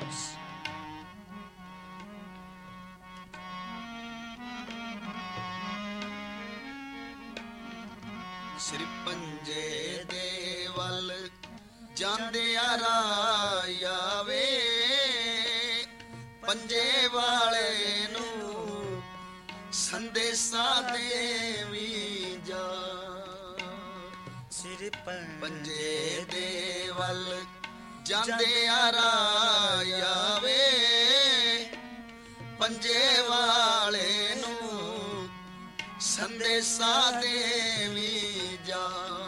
ਸਿਰ ਪੰਜੇ ਦੇ ਵੱਲ ਜਾਂਦਿਆਂ ਰਾਹ ਆਵੇ, ਪੰਜੇ ਵਾਲੇ ਨੂੰ ਸੰਦੇਸ਼ਾ ਦੇਵੀ ਜਾ। ਸਿਰ ਪੰਜੇ ਦੇ ਵੱਲ ਜਾਂਦਿਆਂ ਰਾਹ ਆਵੇ, ਪੰਜੇ ਵਾਲੇ ਨੂੰ ਸੰਦੇਸ਼ਾ ਦੇਵੀ ਜਾ।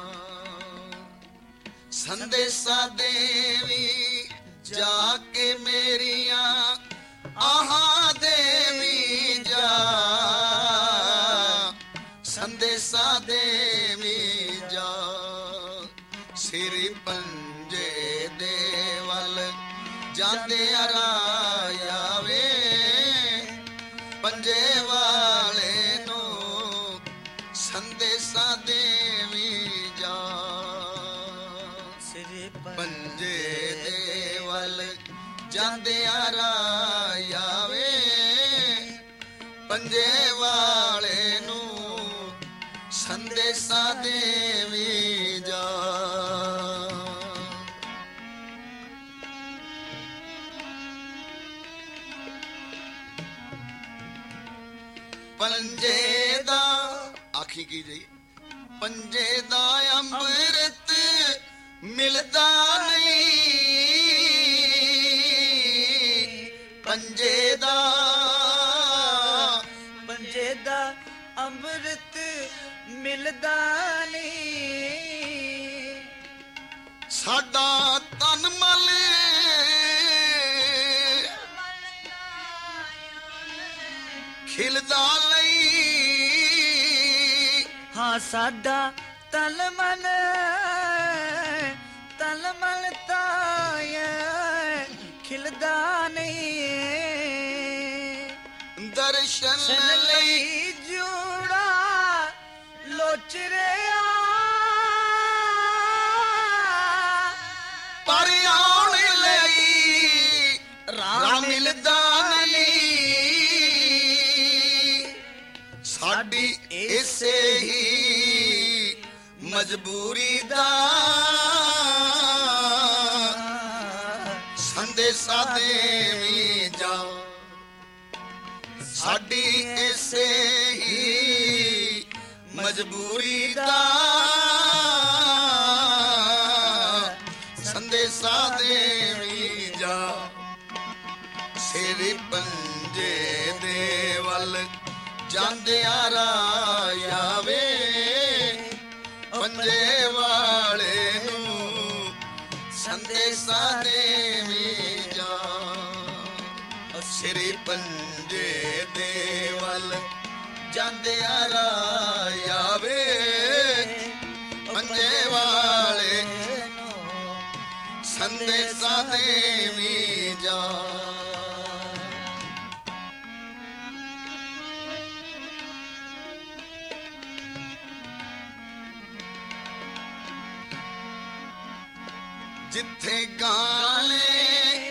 ਸੰਦੇਸ਼ਾ ਦੇਵੀ ਜਾ ਕੇ ਮੇਰੀਆਂ ਆਹਾਂ ਦੇਵੀ ਜਾ। ਸੰਦੇਸ਼ਾ ਦੇਵੀ ਜਾ। ਸਿਰ ਪੰਜੇ ਦੇ ਵੱਲ ਜਾਂਦਿਆਂ ਰਾਹ ਆਵੇ, ਪੰਜੇ ਵਾਲੇ ਨੂੰ ਸੰਦੇਸ਼ਾ ਦੇਵੀ ਜਾ। ਪੰਜੇ ਦੇ ਵੱਲ ਜਾਂਦਿਆਂ ਰਾਹ ਆਵੇ, ਪੰਜੇ ਵਾਲੇ ਨੂੰ ਸੰਦੇਸ਼ਾ ਦੇਵੀ ਜਾ। ਪੰਜੇ ਦਾ ਆਖੀ ਕੀ ਜੀ, ਪੰਜੇ ਦਾ ਅੰਮ੍ਰਿਤ ਮਿਲਦਾ ਨਹੀਂ, ਪੰਜੇ ਦਾ ਅੰਮ੍ਰਿਤ ਮਿਲਦਾ ਨਹੀਂ। ਸਾਡਾ ਤਨ ਮਲ ਖਿਲਦਾ ਲਈ, ਹਾਂ ਸਾਡਾ ਤਨ ਮਨ ਤਾਂ ਖਿਲਦਾ ਨਹੀਂ। ਦਰਸ਼ਨ ਲਈ ਜੂੜਾ ਲੋਚ ਰਿਹਾ, ਪਰ ਆਉਣ ਲਈ ਰਾਹ ਮਿਲਦਾ ਨਹੀਂ। ਸਾਡੀ ਇਸੇ ਹੀ ਮਜਬੂਰੀ ਦਾ ਸੰਦੇਸ਼ਾ ਦੇਵੀ ਜਾ। ਸਾਡੀ ਇਸੇ ਹੀ ਮਜਬੂਰੀ ਦਾ ਸੰਦੇਸ਼ਾ ਦੇਵੀ ਜਾ। ਸਿਰ ਪੰਜੇ ਦੇ ਵੱਲ ਜਾਂਦਿਆਂ ਰਾਹ ਆਵੇ, ਪੰਜੇ ਵਾਲੇ ਨੂੰ ਸੰਦੇਸ਼ਾ ਦੇਵੀ ਜਾ। ਸਿਰ ਪੰਜੇ ਦੇ ਵੱਲ ਜਾਂਦਿਆਂ ਰਾਹ ਆਵੇ, ਪੰਜੇ ਵਾਲੇ ਨੂੰ ਸੰਦੇਸ਼ਾ ਦੇਵੀ ਜਾ। ਜਿੱਥੇ ਗਾਲੇ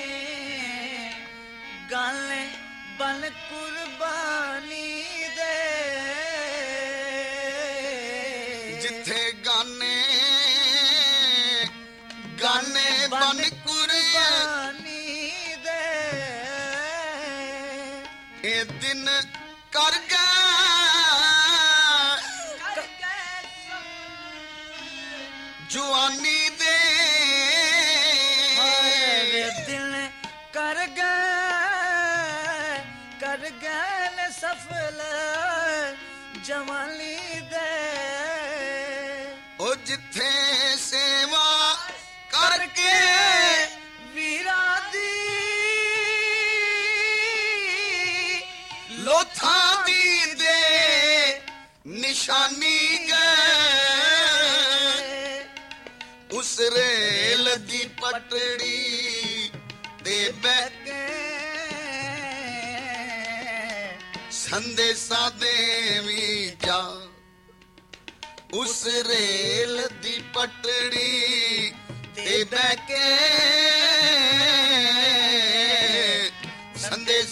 ਬਨ ਕੁਰਬਾਨੀ ਦੇ, ਜਿੱਥੇ ਗਾਨੇ ਬਨ ਕੁਰਬਾਨੀ ਦੇ। ਇਹ ਦਿਨ ਕਰ ਗਏ ਜਵਾਨੀ ਦੇ, ਦਿਲ ਕਰ ਗਏ ਸਫਲ ਜਵਾਨੀ ਦੇ। ਉਹ ਜਿੱਥੇ ਸੇਵਾ ਕਰਕੇ ਵੀਰਾਂ ਦੀ ਲੋਥਾਂ ਦੀ ਦੇ ਨਿਸ਼ਾਨੀ ਗਏ, ਉਸ ਰੇਲ ਦੀ ਪਟੜੀ ਤੇ ਬਹਿ ਕੇ ਸੰਦੇਸ਼ਾ ਦੇਵੀ ਜਾ। ਉਸ ਰੇਲ ਦੀ ਪਟੜੀ ਤੇ ਬਹਿ ਕੇ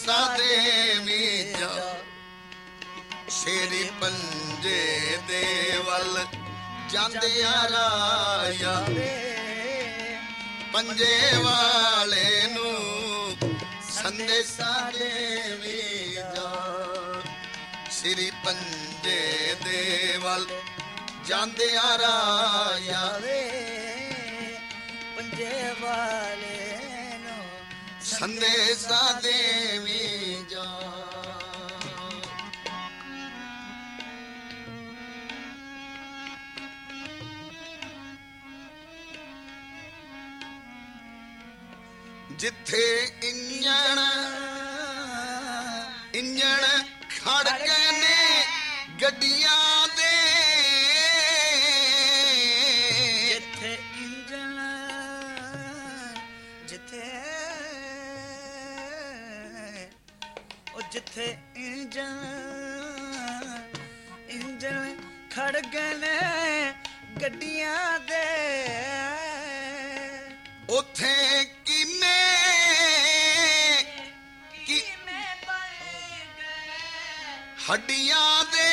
ਸੰਦੇਸ਼ਾ ਦੇਵੀ ਜਾ ਸ਼ੇਰੀ ਪੰਜੇ ਦੇ ਵੱਲ ਜਾਂਦਿਆ ਰਾਇਆ ਪੰਜੇ ਵਾਲੇ ਨੂੰ ਸੰਦੇਸ਼ਾ ਦੇਵੀ ਜਾ ਸ਼੍ਰੀ ਪੰਜੇ ਦੇ ਵੱਲ ਜਾਂਦਿਆ ਰਾਇਆ ਪੰਜੇ ਵਾਲੇ ਨੂੰ ਸੰਦੇਸ਼ਾ ਦੇਵੀ ਜਾ ਜਿੱਥੇ ਇੰਜਣ ਖੜ ਗਏ ਨੇ ਗੱਡੀਆਂ ਦੇ ਜਿੱਥੇ ਇੰਜਣ ਜਿੱਥੇ ਇੰਜਣ ਖੜ ਗਏ ਨੇ ਗੱਡੀਆਂ ਦੇ ਉੱਥੇ ਕਿਵੇਂ ਹੱਡੀਆਂ ਦੇ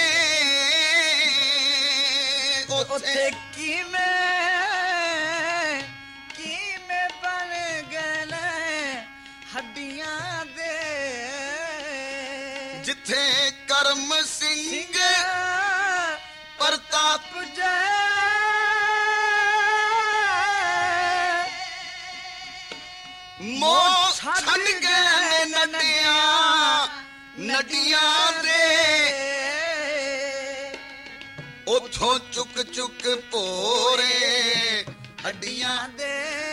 ਉੱਥੇ ਕਿਵੇਂ ਬਣ ਗਏ ਨੇ ਹੱਡੀਆਂ ਦੇ ਜਿੱਥੇ ਕਰਮ ਸਿੰਘ ਪ੍ਰਤਾਪ ਜੈ ਮੋਹ ਛੱਡ ਗਏ ਨਦੀਆਂ ਦੇ ਉਥੋਂ ਚੁੱਕ ਚੁੱਕ ਭੋਰੇ ਹੱਡੀਆਂ ਦੇ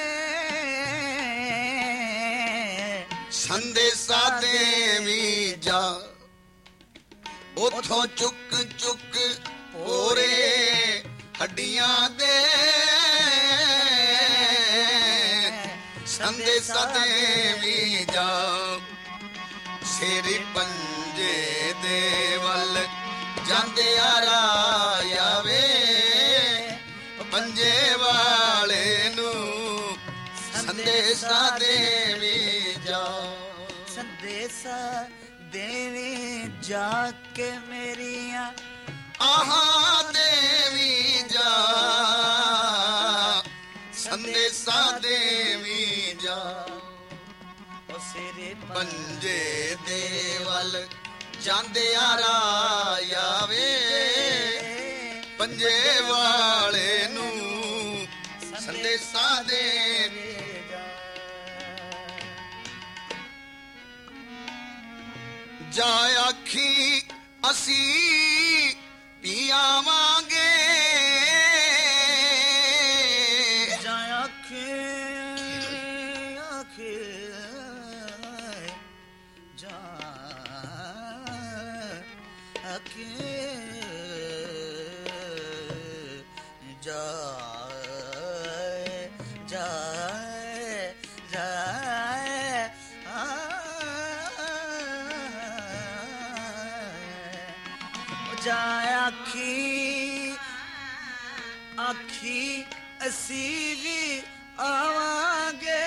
ਸੰਦੇਸ਼ਾ ਦੇਵੀ ਜਾ ਉਥੋਂ ਚੁੱਕ ਚੁੱਕ ਭੋਰੇ ਹੱਡੀਆਂ ਦੇ ਸੰਦੇਸ਼ਾ ਦੇਵੀ ਜਾ ਸ਼ੇਰੀ ਪੰਜੇ ਦੇ ਵੱਲ ਜਾਂਦਿਆ ਰਾਇਆ ਵੇ ਪੰਜੇ ਵਾਲੇ ਨੂੰ ਸੰਦੇਸ਼ਾ ਦੇਵੀ ਜਾ ਸੰਦੇਸ਼ਾ ਦੇਵੀ ਜਾ ਕੇ ਮੇਰੀਆਂ ਆਹਾ ਦੇਵੀ ਜਾ ਸੰਦੇਸ਼ਾ ਦੇਵੀ ਜਾ ਸਿਰੇ ਪੰਜੇ ਦੇ ਵੱਲ ਜਾਂਦਿਆ ਰਾਇਆ ਵੇ ਪੰਜੇ ਵਾਲੇ ਨੂੰ ਸੰਦੇਸ਼ਾ ਦੇਵੀ ਜਾ ਆਖੀ ਅਸੀਂ ਪੀਆਵਾਂਗੇ ਜਾ ਆਖੀ ਜਾ ਆਖੀ ਜਾ ਜਾ ਜਾ ਜਾ ਆਖੀ ਅਸੀਂ ਵੀ ਆਵਾਂਗੇ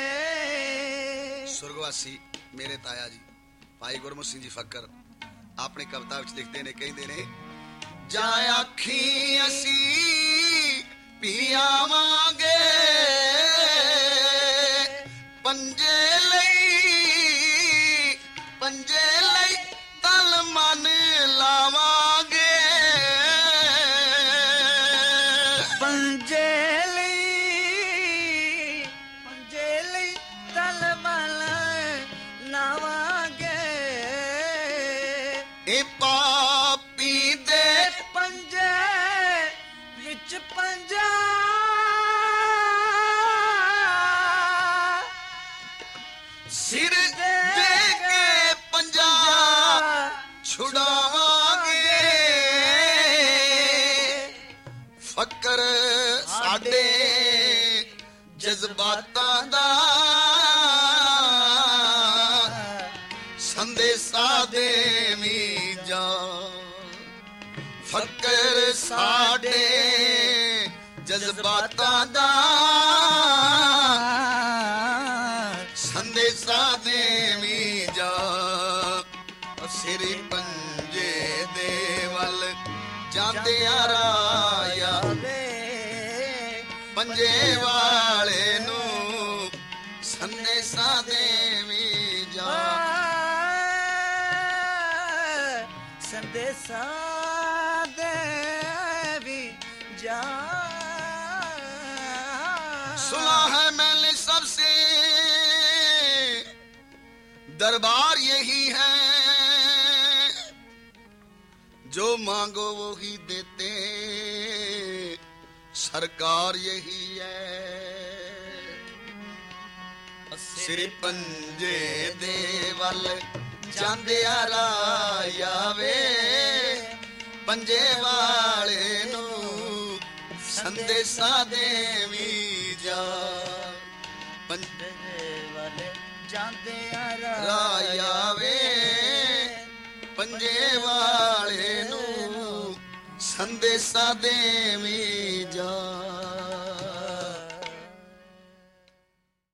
ਸੁਰਗਵਾਸੀ ਮੇਰੇ ਤਾਇਆ ਜੀ ਭਾਈ ਗੁਰਮੁਖ ਸਿੰਘ ਜੀ ਫੱਕਰ ਆਪਣੀ ਕਵਿਤਾ ਵਿੱਚ ਲਿਖਦੇ ਨੇ ਕਹਿੰਦੇ ਨੇ ਜਾ ਆਖੀ ਅਸੀਂ ਪੀਆਵਾਂਗੇ ਪੰਜੇ ਲਈ ਤਨ ਮਨ ਲਾਵਾਂਗੇ ਪੰਜੇ ਲਈ ਤਨ ਮਨ ਲਾਵਾਂਗੇ ਇਹ ਪਾਪੀ ਦੇ ਪੰਜੇ ਵਿੱਚ ਪੰਜਾ ਸਿਰ ਦੇ ਕੇ ਪੰਜਾ ਛੁਡਾਵਾਂਗੇ ਫਕਰ ਸਾਡੇ ਜਜ਼ਬਾਤਾਂ ਦਾ ਸੰਦੇਸ਼ਾ ਦੇਵੀ ਜਾ ਫਕਰ ਸਾਡੇ ਜਜ਼ਬਾਤਾਂ ਦਾ ਸੰਦੇਸ਼ਾ ਦੇਵੀ ਜਾ ਸ੍ਰੀ ਪੰਜੇ ਦੇ ਵੱਲ ਜਾਂਦਿਆਂ ਰਾਇਆ ਵੇ ਪੰਜੇ ਵਾਲੇ ਨੂੰ ਸੰਦੇਸ਼ਾ ਦੇਵੀ ਜਾ ਸੰਦੇਸ਼ਾ ਦੇਵੀ ਜਾ सुना है मैंने सबसे दरबार यही है जो मांगो वो ही देते सरकार यही है श्री पंजे दे वल ਜਾਂਦਿਆਂ ਰਾਇਆ ਵੇ ਪੰਜੇ ਵਾਲੇ ਨੂੰ ਸੰਦੇਸ਼ਾ ਦੇਵੀ ਜਾ ਪੰਜੇ ਵਾਲੇ ਜਾਂਦਿਆਂ ਰਾਇਆ ਵੇ ਪੰਜੇ ਵਾਲੇ ਨੂੰ ਸੰਦੇਸ਼ਾ ਦੇਵੀ ਜਾ